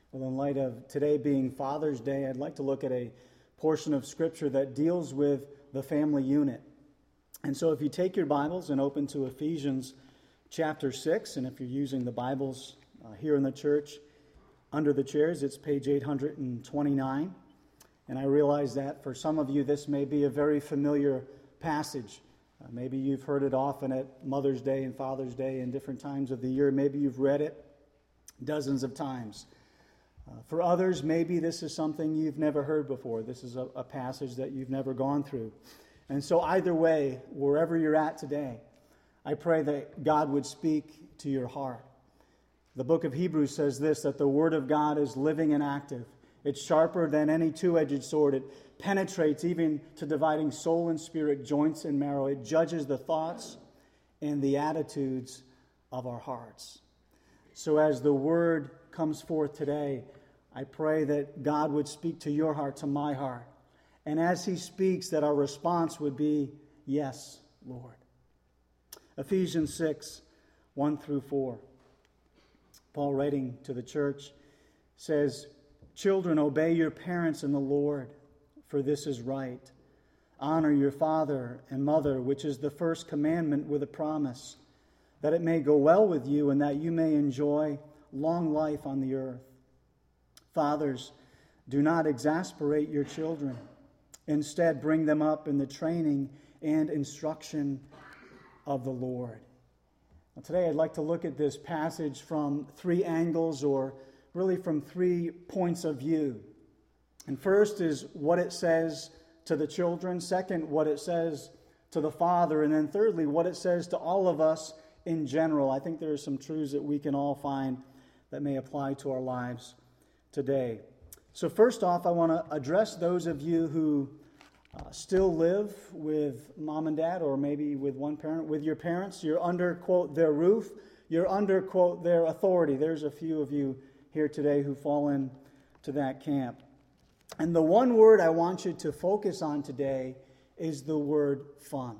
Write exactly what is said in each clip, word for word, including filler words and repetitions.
Well, in light of today being Father's Day, I'd like to look at a portion of Scripture that deals with the family unit. And so if you take your Bibles and open to Ephesians chapter six, and if you're using the Bibles uh, here in the church, under the chairs, it's page eight hundred twenty-nine. And I realize that for some of you, this may be a very familiar passage. Uh, maybe you've heard it often at Mother's Day and Father's Day and different times of the year. Maybe you've read it dozens of times. Uh, for others, maybe this is something you've never heard before. This is a, a passage that you've never gone through. And so either way, wherever you're at today, I pray that God would speak to your heart. The book of Hebrews says this, that the Word of God is living and active. It's sharper than any two-edged sword. It penetrates even to dividing soul and spirit, joints and marrow. It judges the thoughts and the attitudes of our hearts. So as the Word comes forth today, I pray that God would speak to your heart, to my heart. And as He speaks, that our response would be, yes, Lord. Ephesians six, one through four. Paul, writing to the church, says, "Children, obey your parents in the Lord, for this is right. Honor your father and mother, which is the first commandment with a promise, that it may go well with you and that you may enjoy long life on the earth. Fathers, do not exasperate your children. Instead, bring them up in the training and instruction of the Lord." Now, today, I'd like to look at this passage from three angles, or really from three points of view. And first is what it says to the children. Second, what it says to the father. And then thirdly, what it says to all of us in general. I think there are some truths that we can all find that may apply to our lives today. So first off, I want to address those of you who uh, still live with mom and dad, or maybe with one parent, with your parents. You're under, quote, their roof. You're under, quote, their authority. There's a few of you here today who fall into that camp. And the one word I want you to focus on today is the word fun.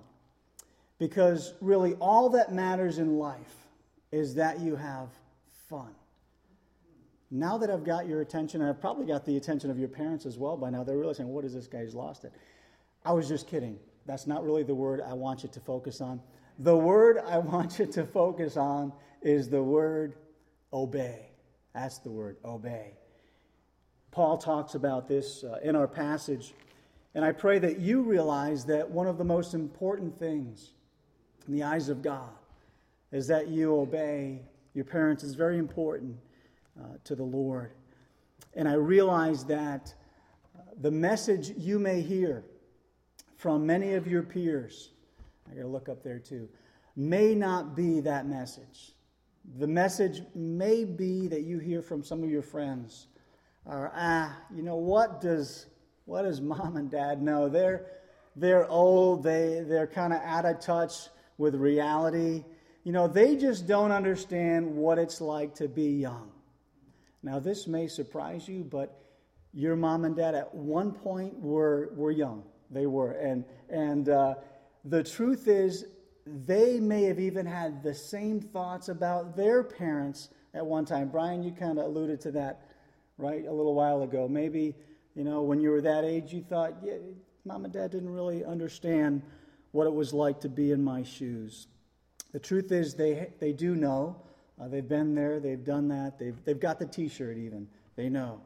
Because really all that matters in life is that you have fun. Now that I've got your attention, and I've probably got the attention of your parents as well by now, they're really saying, what is this guy's lost it? I was just kidding. That's not really the word I want you to focus on. The word I want you to focus on is the word obey. That's the word, obey. Paul talks about this uh, in our passage, and I pray that you realize that one of the most important things in the eyes of God is that you obey your parents. Is very important uh, to the Lord. And I realize that uh, the message you may hear from many of your peers, I got to look up there too, may not be that message. The message may be that you hear from some of your friends, or ah, you know, what does what does mom and dad know? They're they're old. They they're kind of out of touch with reality. You know, they just don't understand what it's like to be young. Now, this may surprise you, but your mom and dad at one point were were young. They were, and and uh, the truth is, they may have even had the same thoughts about their parents at one time. Brian, you kind of alluded to that, right, a little while ago. Maybe, you know, when you were that age, you thought, yeah, mom and dad didn't really understand what it was like to be in my shoes. The truth is, they they do know. Uh, they've been there. They've done that. They've they've got the T-shirt even. They know.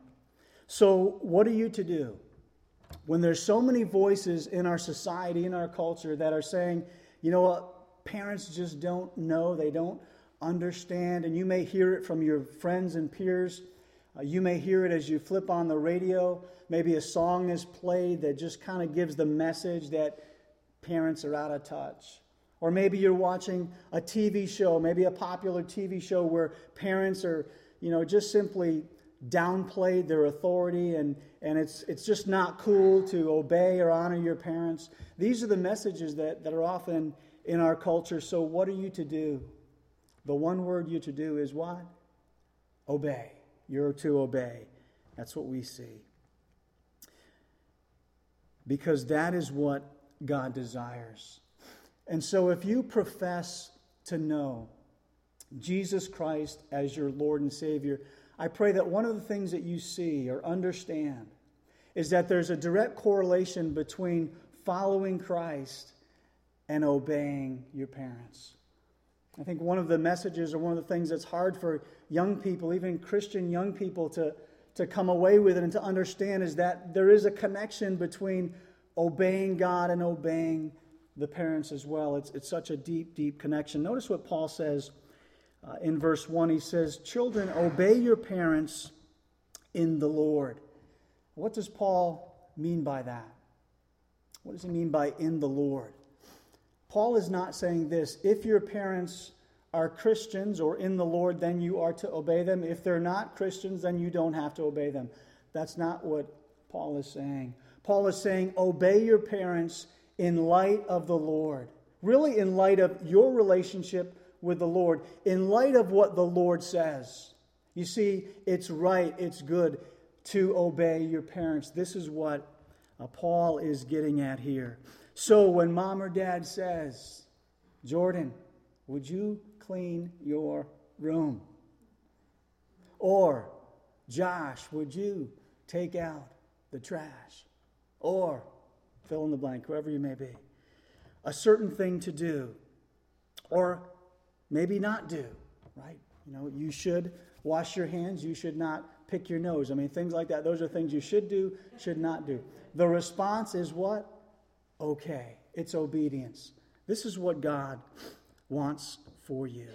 So what are you to do when there's so many voices in our society, in our culture, that are saying, you know what, parents just don't know, they don't understand, and you may hear it from your friends and peers. Uh, you may hear it as you flip on the radio. Maybe a song is played that just kind of gives the message that parents are out of touch. Or maybe you're watching a T V show, maybe a popular T V show where parents are, you know, just simply downplayed their authority, and, and it's it's just not cool to obey or honor your parents. These are the messages that, that are often in our culture. So what are you to do? The one word you're to do is what? Obey. You're to obey. That's what we see. Because that is what God desires. And so if you profess to know Jesus Christ as your Lord and Savior, I pray that one of the things that you see or understand is that there's a direct correlation between following Christ and obeying your parents. I think one of the messages or one of the things that's hard for young people, even Christian young people, to, to come away with it and to understand is that there is a connection between obeying God and obeying the parents as well. It's, it's such a deep, deep connection. Notice what Paul says uh, in verse one. He says, "Children, obey your parents in the Lord." What does Paul mean by that? What does he mean by in the Lord? Paul is not saying this: if your parents are Christians or in the Lord, then you are to obey them. If they're not Christians, then you don't have to obey them. That's not what Paul is saying. Paul is saying, obey your parents in light of the Lord. Really in light of your relationship with the Lord. In light of what the Lord says. You see, it's right, it's good to obey your parents. This is what uh, Paul is getting at here. So when mom or dad says, "Jordan, would you clean your room?" Or, "Josh, would you take out the trash?" Or, fill in the blank, whoever you may be. A certain thing to do. Or maybe not do, right? You know, you should wash your hands. You should not pick your nose. I mean, things like that. Those are things you should do, should not do. The response is what? Okay. It's obedience. This is what God wants for you.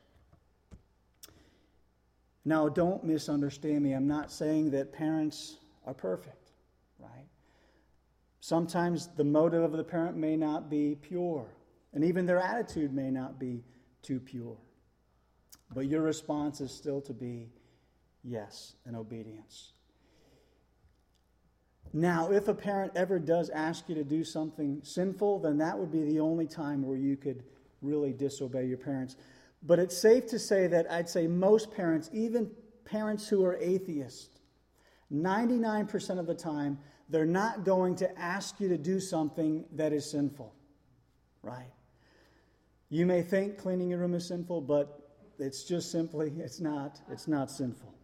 Now, don't misunderstand me. I'm not saying that parents are perfect, right? Sometimes the motive of the parent may not be pure, and even their attitude may not be too pure. But your response is still to be yes and obedience. Now, if a parent ever does ask you to do something sinful, then that would be the only time where you could really disobey your parents. But it's safe to say that I'd say most parents, even parents who are atheists, ninety-nine percent of the time, they're not going to ask you to do something that is sinful, right? You may think cleaning your room is sinful, but it's just simply, it's not, it's not sinful.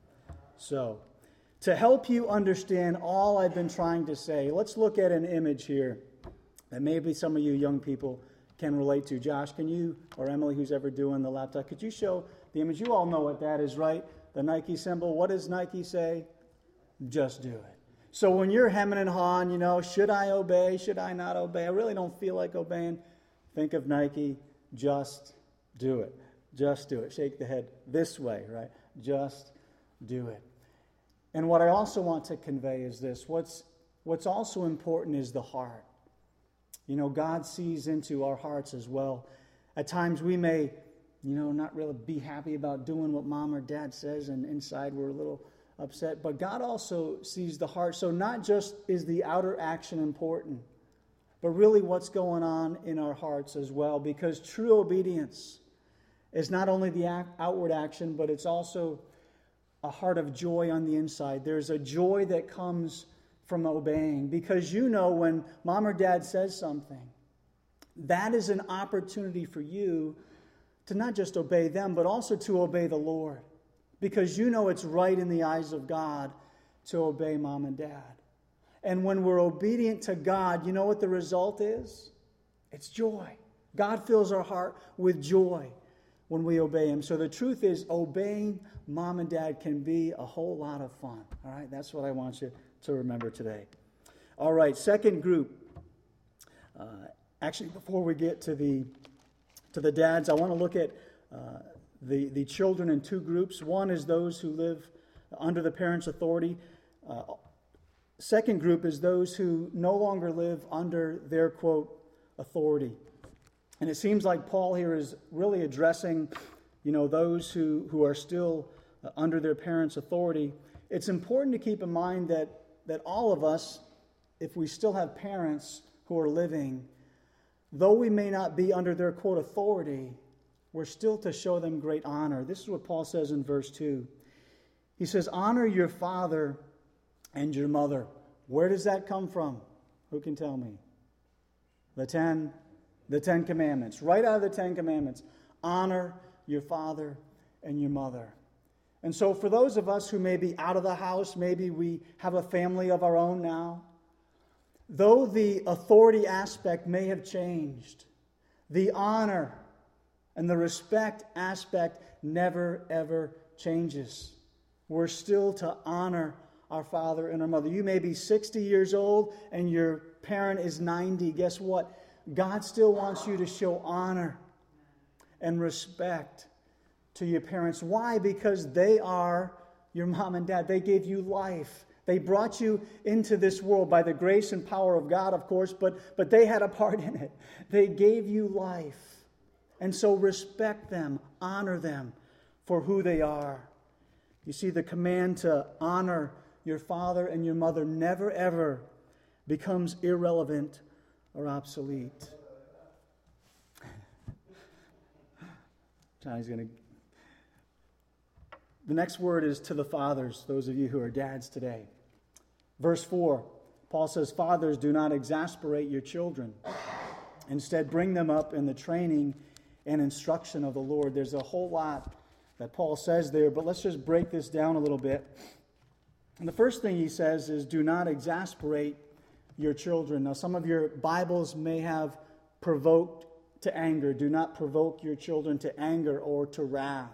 So, to help you understand all I've been trying to say, let's look at an image here that maybe some of you young people can relate to. Josh, can you, or Emily, who's ever doing the laptop, could you show the image? You all know what that is, right? The Nike symbol. What does Nike say? Just do it. So when you're hemming and hawing, you know, should I obey? Should I not obey? I really don't feel like obeying. Think of Nike. Just do it. Just do it. Shake the head this way, right? Just do it. And what I also want to convey is this. What's, what's also important is the heart. You know, God sees into our hearts as well. At times we may, you know, not really be happy about doing what mom or dad says, and inside we're a little upset. But God also sees the heart. So not just is the outer action important, but really what's going on in our hearts as well. Because true obedience is not only the act, outward action, but it's also a heart of joy on the inside. There's a joy that comes from obeying. Because you know when mom or dad says something, that is an opportunity for you to not just obey them, but also to obey the Lord. Because you know it's right in the eyes of God to obey mom and dad. And when we're obedient to God, you know what the result is? It's joy. God fills our heart with joy when we obey Him. So the truth is, obeying mom and dad can be a whole lot of fun. All right, that's what I want you to remember today. All right, second group. Uh, actually, before we get to the to the dads, I want to look at uh, the the children in two groups. One is those who live under the parents' authority. Uh, second group is those who no longer live under their, quote, authority. And it seems like Paul here is really addressing, you know, those who, who are still uh, under their parents' authority. It's important to keep in mind that, that all of us, if we still have parents who are living, though we may not be under their, quote, authority, we're still to show them great honor. This is what Paul says in verse two. He says, honor your father and your mother. Where does that come from? Who can tell me? The ten The Ten Commandments. Right out of the Ten Commandments. Honor your father and your mother. And so for those of us who may be out of the house, maybe we have a family of our own now, though the authority aspect may have changed, the honor and the respect aspect never, ever changes. We're still to honor our father and our mother. You may be sixty years old and your parent is ninety. Guess what? God still wants you to show honor and respect to your parents. Why? Because they are your mom and dad. They gave you life. They brought you into this world by the grace and power of God, of course, but, but they had a part in it. They gave you life. And so respect them, honor them for who they are. You see, the command to honor your father and your mother never, ever becomes irrelevant or obsolete. Johnny's going to... The next word is to the fathers, those of you who are dads today. Verse four, Paul says, "Fathers, do not exasperate your children. Instead, bring them up in the training and instruction of the Lord." There's a whole lot that Paul says there, but let's just break this down a little bit. And the first thing he says is, do not exasperate your children. Now, some of your Bibles may have provoked to anger. Do not provoke your children to anger or to wrath.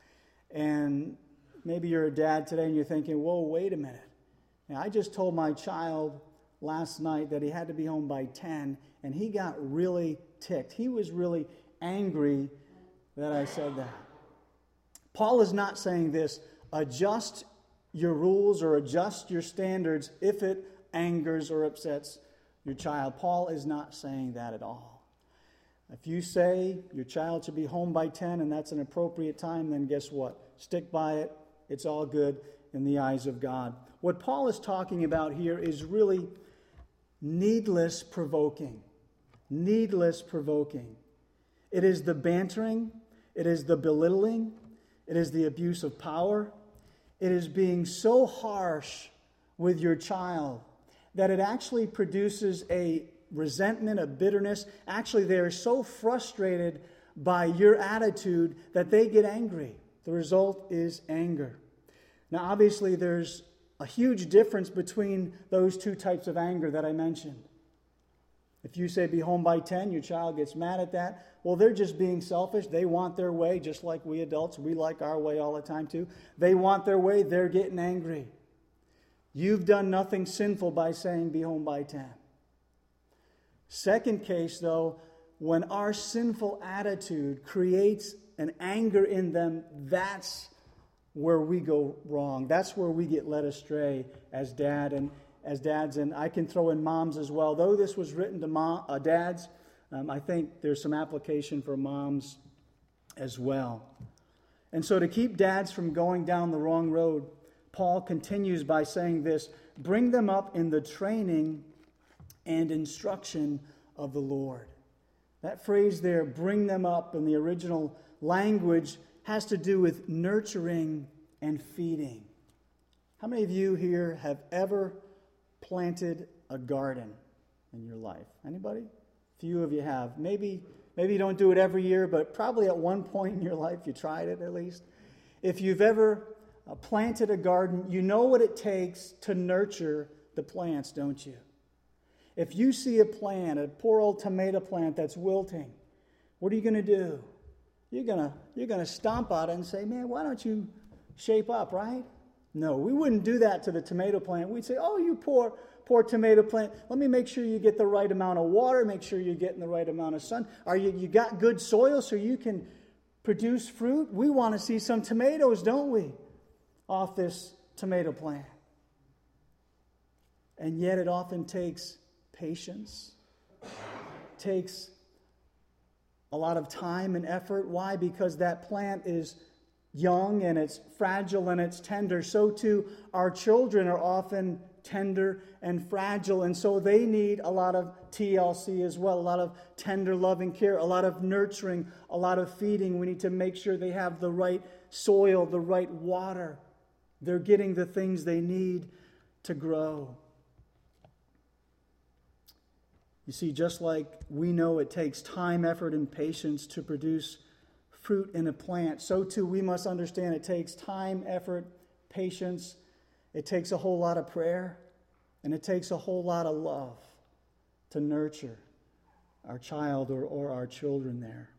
And maybe you're a dad today and you're thinking, whoa, wait a minute. Now, I just told my child last night that he had to be home by ten, and he got really ticked. He was really angry that I said that. Paul is not saying this, adjust your rules or adjust your standards if it angers or upsets your child. Paul is not saying that at all. If you say your child should be home by ten and that's an appropriate time, then guess what? Stick by it. It's all good in the eyes of God. What Paul is talking about here is really needless provoking. Needless provoking. It is the bantering. It is the belittling. It is the abuse of power. It is being so harsh with your child that it actually produces a resentment, a bitterness. Actually, they are so frustrated by your attitude that they get angry. The result is anger. Now, obviously, there's a huge difference between those two types of anger that I mentioned. If you say be home by ten, your child gets mad at that. Well, they're just being selfish. They want their way, just like we adults. We like our way all the time too. They want their way. They're getting angry. You've done nothing sinful by saying be home by ten. Second case, though, when our sinful attitude creates an anger in them, that's where we go wrong. That's where we get led astray as dad and as dads, and I can throw in moms as well. Though this was written to mom, uh, dads, um, I think there's some application for moms as well. And so to keep dads from going down the wrong road, Paul continues by saying this, bring them up in the training and instruction of the Lord. That phrase there, bring them up, in the original language has to do with nurturing and feeding. How many of you here have ever planted a garden in your life? Anybody? A few of you have. Maybe, maybe you don't do it every year, but probably at one point in your life you tried it at least. If you've ever uh, planted a garden, you know what it takes to nurture the plants, don't you? If you see a plant, a poor old tomato plant that's wilting, what are you going to do? You're going to you're going to stomp on it and say, man, why don't you shape up, right? No, we wouldn't do that to the tomato plant. We'd say, oh, you poor, poor tomato plant, let me make sure you get the right amount of water, make sure you're getting the right amount of sun. Are you, you got good soil so you can produce fruit? We want to see some tomatoes, don't we, off this tomato plant. And yet it often takes patience, takes a lot of time and effort. Why? Because that plant is young and it's fragile and it's tender. So too, our children are often tender and fragile, and so they need a lot of T L C as well, a lot of tender, loving care, a lot of nurturing, a lot of feeding. We need to make sure they have the right soil, the right water. They're getting the things they need to grow. You see, just like we know it takes time, effort, and patience to produce fruit in a plant, so too we must understand it takes time, effort, patience. It takes a whole lot of prayer, and it takes a whole lot of love to nurture our child or, or our children there.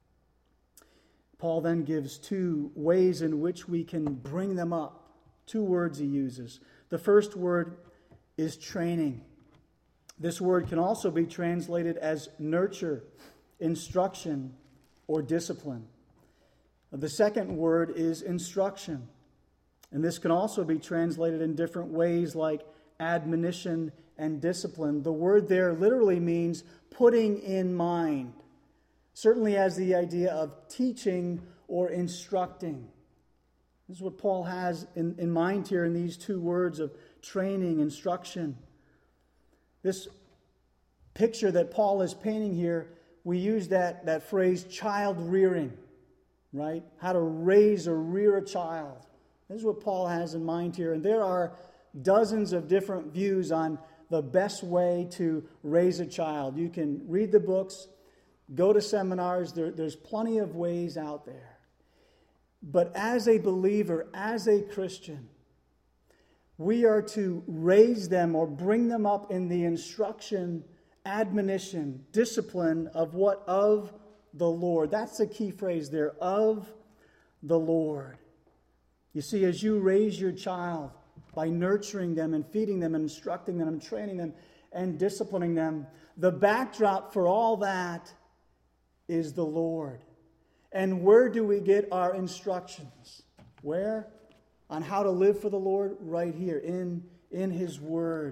Paul then gives two ways in which we can bring them up. Two words he uses. The first word is training. This word can also be translated as nurture, instruction, or discipline. The second word is instruction. And this can also be translated in different ways like admonition and discipline. The word there literally means putting in mind. Certainly has the idea of teaching or instructing. This is what Paul has in, in mind here in these two words of training, instruction. This picture that Paul is painting here, we use that, that phrase child rearing, right? How to raise or rear a child. This is what Paul has in mind here. And there are dozens of different views on the best way to raise a child. You can read the books, go to seminars. There, there's plenty of ways out there. But as a believer, as a Christian, we are to raise them or bring them up in the instruction, admonition, discipline of what? Of the Lord. That's the key phrase there, of the Lord. You see, as you raise your child by nurturing them and feeding them and instructing them and training them and disciplining them, the backdrop for all that is the Lord. And where do we get our instructions? Where? On how to live for the Lord? Right here, in, in His Word.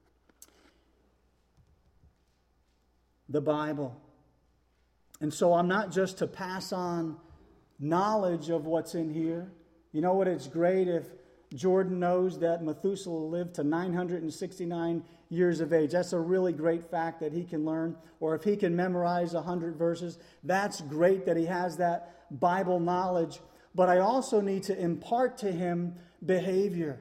The Bible. And so I'm not just to pass on knowledge of what's in here. You know what? It's great if Jordan knows that Methuselah lived to nine hundred sixty-nine years of age. That's a really great fact that he can learn. Or if he can memorize one hundred verses, that's great that he has that Bible knowledge. But I also need to impart to him behavior.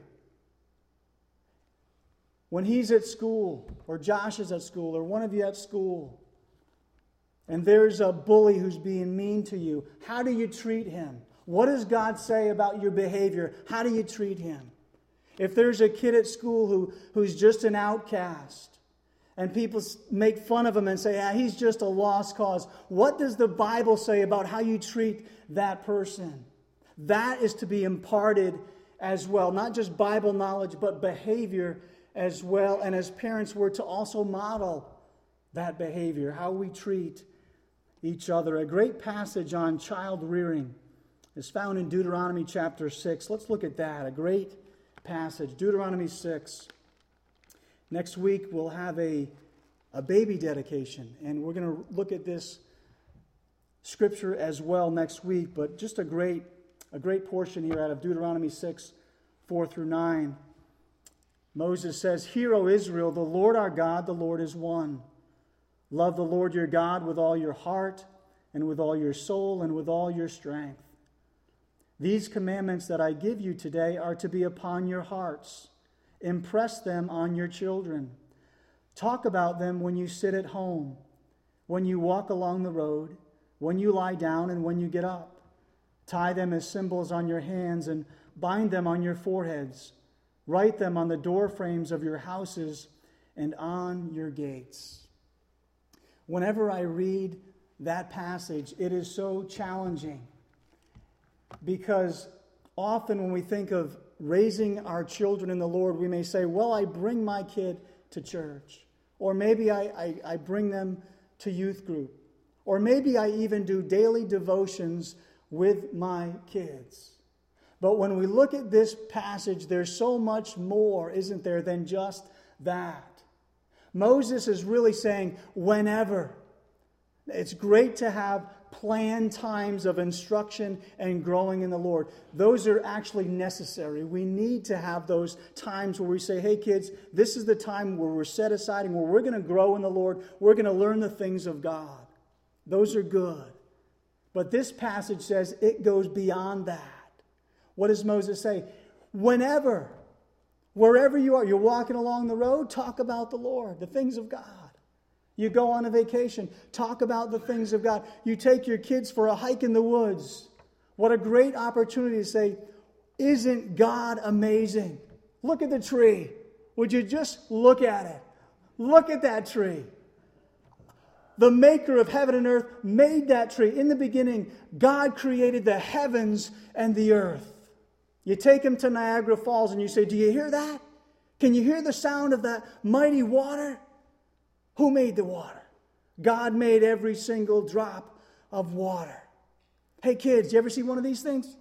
When he's at school, or Josh is at school, or one of you at school, and there's a bully who's being mean to you, how do you treat him? What does God say about your behavior? How do you treat him? If there's a kid at school who, who's just an outcast, and people make fun of him and say, ah, he's just a lost cause, what does the Bible say about how you treat that person? That is to be imparted as well. Not just Bible knowledge, but behavior as well. And as parents, we're to also model that behavior, how we treat each other. A great passage on child rearing is found in Deuteronomy chapter six. Let's look at that. A great passage. Deuteronomy six. Next week we'll have a, a baby dedication. And we're going to look at this scripture as well next week. But just a great, a great portion here out of Deuteronomy six, four through nine. Moses says, "Hear, O Israel, the Lord our God, the Lord is one. Love the Lord your God with all your heart and with all your soul and with all your strength. These commandments that I give you today are to be upon your hearts. Impress them on your children. Talk about them when you sit at home, when you walk along the road, when you lie down and when you get up. Tie them as symbols on your hands and bind them on your foreheads. Write them on the door frames of your houses and on your gates." Whenever I read that passage, it is so challenging. Because often when we think of raising our children in the Lord, we may say, well, I bring my kid to church. Or maybe I, I, I bring them to youth group. Or maybe I even do daily devotions with my kids. But when we look at this passage, there's so much more, isn't there, than just that. Moses is really saying, whenever. It's great to have planned times of instruction and growing in the Lord. Those are actually necessary. We need to have those times where we say, hey kids, this is the time where we're set aside and where we're going to grow in the Lord. We're going to learn the things of God. Those are good. But this passage says it goes beyond that. What does Moses say? Whenever, wherever you are, you're walking along the road, talk about the Lord, the things of God. You go on a vacation. Talk about the things of God. You take your kids for a hike in the woods. What a great opportunity to say, isn't God amazing? Look at the tree. Would you just look at it? Look at that tree. The maker of heaven and earth made that tree. In the beginning, God created the heavens and the earth. You take them to Niagara Falls and you say, do you hear that? Can you hear the sound of that mighty water? Who made the water? God made every single drop of water. Hey kids, you ever see one of these things?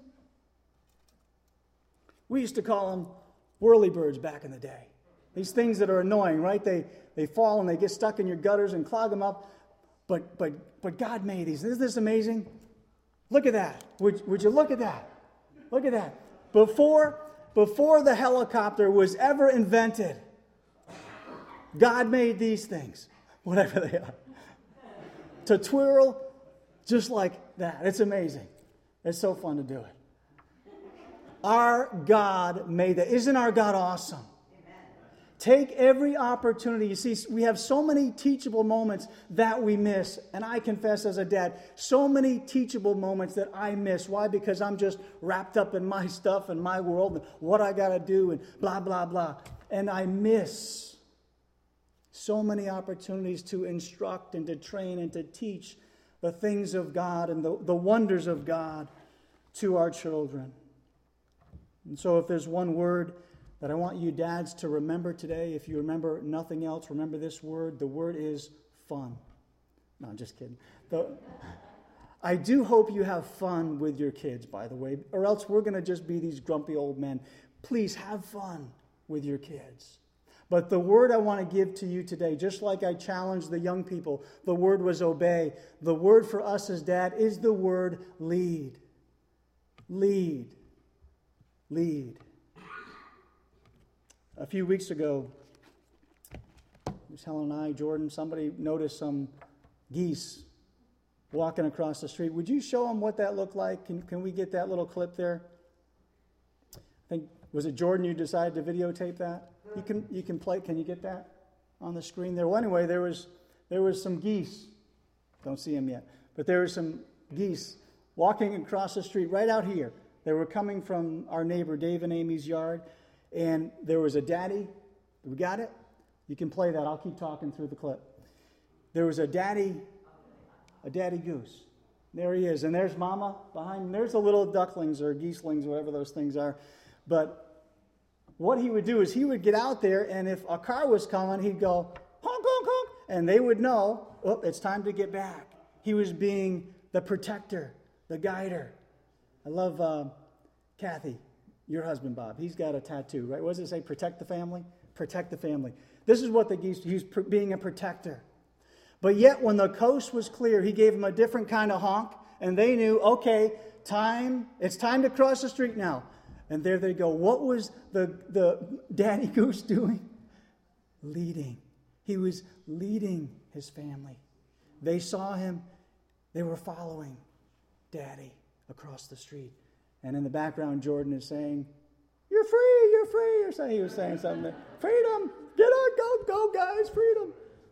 We used to call them whirlybirds back in the day. These things that are annoying, right? They they fall and they get stuck in your gutters and clog them up. But but but God made these. Isn't this amazing? Look at that. Would, would you look at that? Look at that. Before, before the helicopter was ever invented, God made these things, whatever they are, to twirl just like that. It's amazing. It's so fun to do it. Our God made that. Isn't our God awesome? Take every opportunity. You see, we have so many teachable moments that we miss. And I confess as a dad, so many teachable moments that I miss. Why? Because I'm just wrapped up in my stuff and my world and what I got to do and blah, blah, blah. And I miss so many opportunities to instruct and to train and to teach the things of God and the, the wonders of God to our children. And so if there's one word that I want you dads to remember today, if you remember nothing else, remember this word. The word is fun. No, I'm just kidding. The, I do hope you have fun with your kids, by the way, or else we're going to just be these grumpy old men. Please have fun with your kids. But the word I want to give to you today, just like I challenged the young people, the word was obey. The word for us as dad is the word lead. Lead. Lead. A few weeks ago, it was Helen and I, Jordan, somebody noticed some geese walking across the street. Would you show them what that looked like? Can, can we get that little clip there? I think, was it Jordan you decided to videotape that? You can you can play, can you get that on the screen there? Well, anyway, there was there was some geese. Don't see them yet. But there were some geese walking across the street right out here. They were coming from our neighbor Dave and Amy's yard. And there was a daddy. We got it? You can play that. I'll keep talking through the clip. There was a daddy, a daddy goose. There he is. And there's mama behind him. There's the little ducklings or geeselings, whatever those things are. But what he would do is he would get out there, and if a car was coming, he'd go, honk, honk, honk. And they would know, oh, it's time to get back. He was being the protector, the guider. I love uh, Kathy. Your husband, Bob, he's got a tattoo, right? What does it say? Protect the family? Protect the family. This is what the geese, he was pr- being a protector. But yet, when the coast was clear, he gave them a different kind of honk, and they knew, okay, time, it's time to cross the street now. And there they go. What was the, the daddy goose doing? Leading. He was leading his family. They saw him. They were following Daddy across the street. And in the background, Jordan is saying, you're free, you're free. Or so he was saying something there. Freedom, get on, go, go, guys, freedom.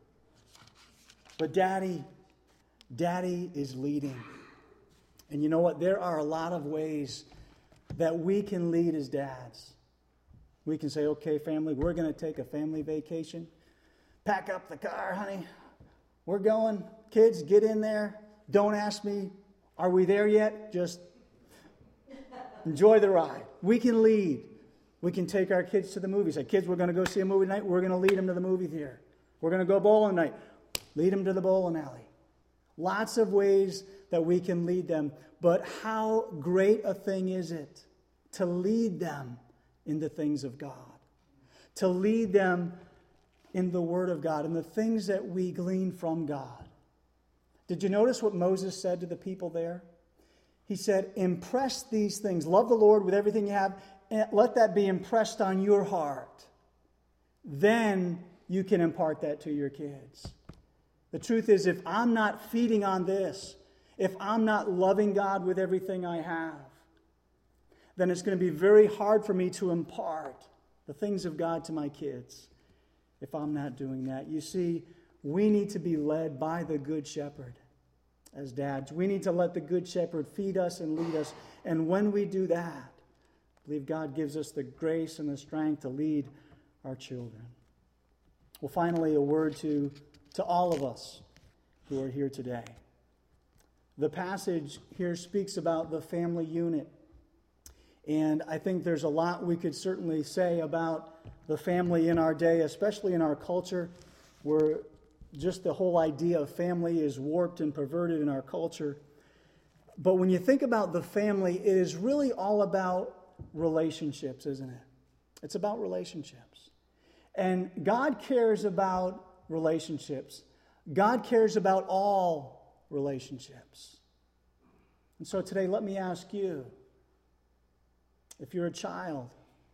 But Daddy, Daddy is leading. And you know what? There are a lot of ways that we can lead as dads. We can say, okay, family, we're going to take a family vacation. Pack up the car, honey. We're going. Kids, get in there. Don't ask me, are we there yet? Just enjoy the ride. We can lead. We can take our kids to the movies. Say, kids, we're going to go see a movie tonight. We're going to lead them to the movie theater. We're going to go bowling tonight. Lead them to the bowling alley. Lots of ways that we can lead them. But how great a thing is it to lead them in the things of God. To lead them in the Word of God and the things that we glean from God. Did you notice what Moses said to the people there? He said, impress these things. Love the Lord with everything you have. And let that be impressed on your heart. Then you can impart that to your kids. The truth is, if I'm not feeding on this, if I'm not loving God with everything I have, then it's going to be very hard for me to impart the things of God to my kids if I'm not doing that. You see, we need to be led by the Good Shepherd as dads. We need to let the Good Shepherd feed us and lead us. And when we do that, I believe God gives us the grace and the strength to lead our children. Well, finally, a word to, to all of us who are here today. The passage here speaks about the family unit. And I think there's a lot we could certainly say about the family in our day, especially in our culture, where just the whole idea of family is warped and perverted in our culture. But when you think about the family, it is really all about relationships, isn't it? It's about relationships. And God cares about relationships. God cares about all relationships. And so today, let me ask you, if you're a child,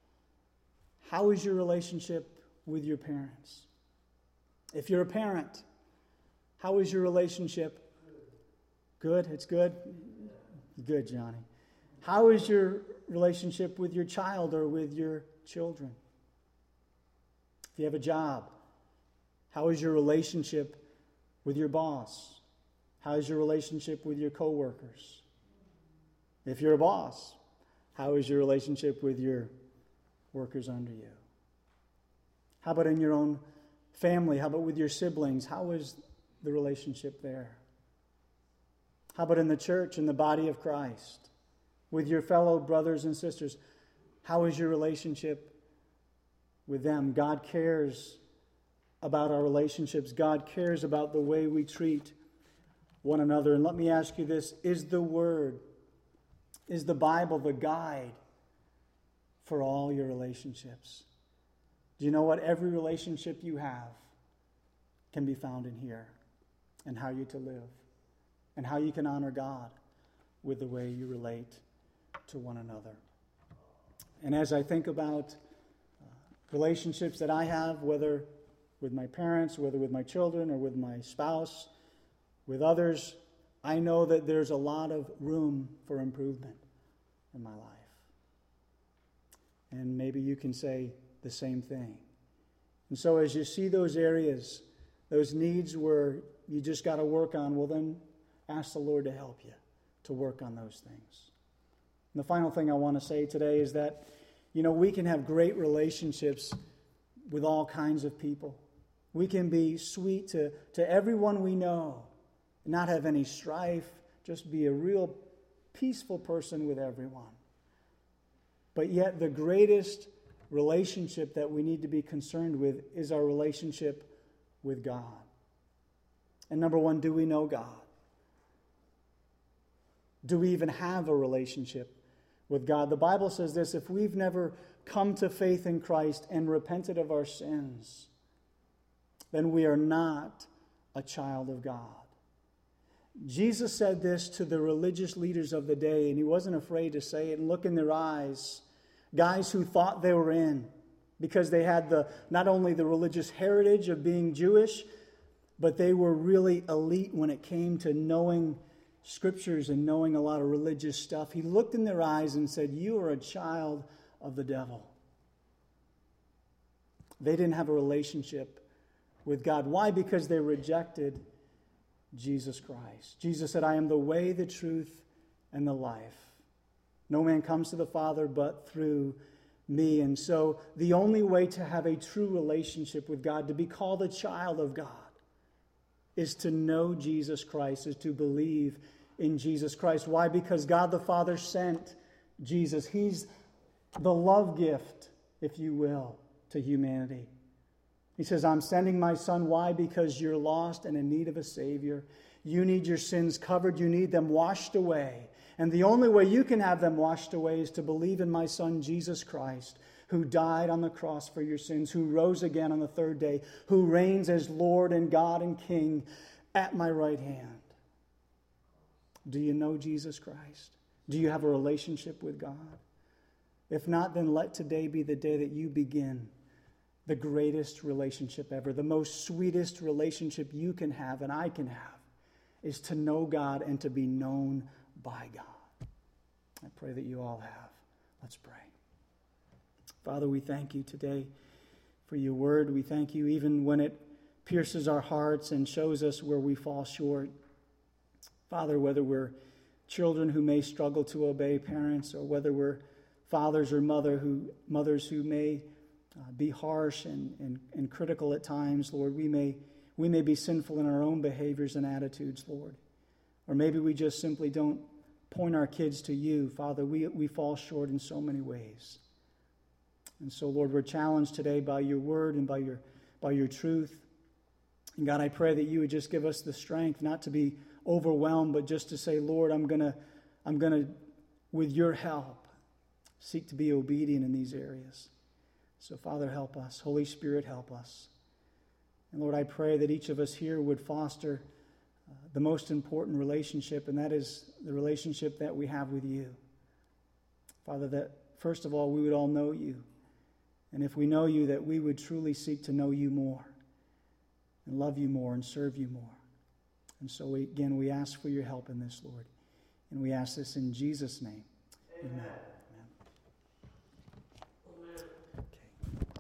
how is your relationship with your parents? If you're a parent, how is your relationship? Good? It's good? Good, Johnny. How is your relationship with your child or with your children? If you have a job, how is your relationship with your boss? How is your relationship with your coworkers? If you're a boss, how is your relationship with your workers under you? How about in your own family? How about with your siblings? How is the relationship there? How about in the church, in the body of Christ? With your fellow brothers and sisters? How is your relationship with them? God cares about our relationships. God cares about the way we treat one another. And let me ask you this. Is the Word, is the Bible the guide for all your relationships? Do you know what? Every relationship you have can be found in here, and how you to live, and how you can honor God with the way you relate to one another. And as I think about uh, relationships that I have, whether with my parents, whether with my children, or with my spouse, with others, I know that there's a lot of room for improvement in my life. And maybe you can say the same thing. And so as you see those areas, those needs where you just got to work on, well then ask the Lord to help you to work on those things. And the final thing I want to say today is that, you know, we can have great relationships with all kinds of people. We can be sweet to, to everyone we know, not have any strife, just be a real peaceful person with everyone. But yet the greatest relationship that we need to be concerned with is our relationship with God. And number one, do we know God? Do we even have a relationship with God? The Bible says this: if we've never come to faith in Christ and repented of our sins, then we are not a child of God. Jesus said this to the religious leaders of the day, and he wasn't afraid to say it and look in their eyes. Guys who thought they were in, because they had the not only the religious heritage of being Jewish, but they were really elite when it came to knowing scriptures and knowing a lot of religious stuff. He looked in their eyes and said, "You are a child of the devil." They didn't have a relationship with God. Why? Because they rejected Jesus Christ. Jesus said, "I am the way, the truth, and the life. No man comes to the Father but through me." And so the only way to have a true relationship with God, to be called a child of God, is to know Jesus Christ, is to believe in Jesus Christ. Why? Because God the Father sent Jesus. He's the love gift, if you will, to humanity. He says, "I'm sending my Son." Why? Because you're lost and in need of a Savior. You need your sins covered. You need them washed away. And the only way you can have them washed away is to believe in my Son, Jesus Christ, who died on the cross for your sins, who rose again on the third day, who reigns as Lord and God and King at my right hand. Do you know Jesus Christ? Do you have a relationship with God? If not, then let today be the day that you begin the greatest relationship ever, the most sweetest relationship you can have and I can have, is to know God and to be known by God. I pray that you all have. Let's pray. Father, we thank you today for your word. We thank you even when it pierces our hearts and shows us where we fall short. Father, whether we're children who may struggle to obey parents, or whether we're fathers or mother who, mothers who may uh, be harsh and, and, and critical at times, Lord, we may, we may be sinful in our own behaviors and attitudes, Lord. Or maybe we just simply don't point our kids to you. Father, we, we fall short in so many ways. And so, Lord, we're challenged today by your word and by your, by your truth. And God, I pray that you would just give us the strength not to be overwhelmed, but just to say, Lord, I'm going to, I'm going to, with your help, seek to be obedient in these areas. So, Father, help us. Holy Spirit, help us. And Lord, I pray that each of us here would foster uh, the most important relationship, and that is the relationship that we have with you. Father, that first of all, we would all know you. And if we know you, that we would truly seek to know you more and love you more and serve you more. And so, we, again, we ask for your help in this, Lord. And we ask this in Jesus' name. Amen. Amen.